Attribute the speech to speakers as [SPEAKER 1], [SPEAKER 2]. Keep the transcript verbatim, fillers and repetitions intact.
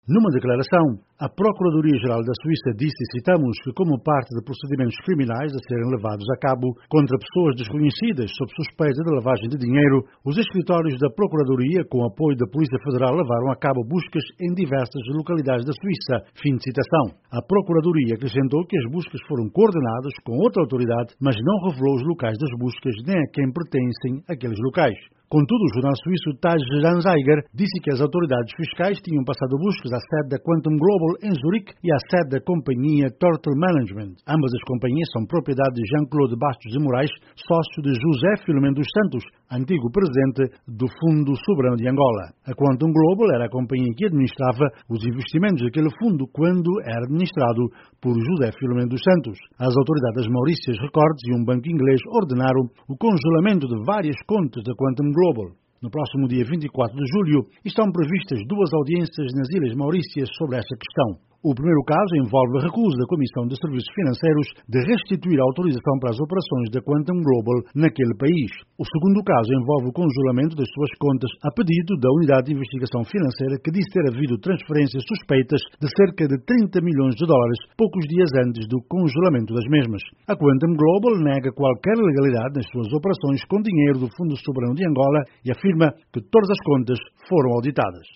[SPEAKER 1] Numa declaração, a Procuradoria-Geral da Suíça disse, citamos, que como parte de procedimentos criminais a serem levados a cabo contra pessoas desconhecidas sob suspeita de lavagem de dinheiro, os escritórios da Procuradoria, com apoio da Polícia Federal, levaram a cabo buscas em diversas localidades da Suíça. Fim de citação. A Procuradoria acrescentou que as buscas foram coordenadas com outra autoridade, mas não revelou os locais das buscas nem a quem pertencem aqueles locais. Contudo, o jornal suíço Tage Anzeiger disse que as autoridades fiscais tinham passado buscas à sede da Quantum Global em Zurique e à sede da companhia Turtle Management. Ambas as companhias são propriedade de Jean-Claude Bastos de Moraes, sócio de José Filomeno dos Santos, antigo presidente do Fundo Soberano de Angola. A Quantum Global era a companhia que administrava os investimentos daquele fundo quando era administrado por José Filomeno dos Santos. As autoridades Maurícias Records e um banco inglês ordenaram o congelamento de várias contas da Quantum Global. Global. No próximo dia vinte e quatro de julho estão previstas duas audiências nas Ilhas Maurícias sobre esta questão. O primeiro caso envolve a recusa da Comissão de Serviços Financeiros de restituir a autorização para as operações da Quantum Global naquele país. O segundo caso envolve o congelamento das suas contas a pedido da Unidade de Investigação Financeira, que disse ter havido transferências suspeitas de cerca de trinta milhões de dólares poucos dias antes do congelamento das mesmas. A Quantum Global nega qualquer legalidade nas suas operações com dinheiro do Fundo Soberano de Angola e afirma que todas as contas foram auditadas.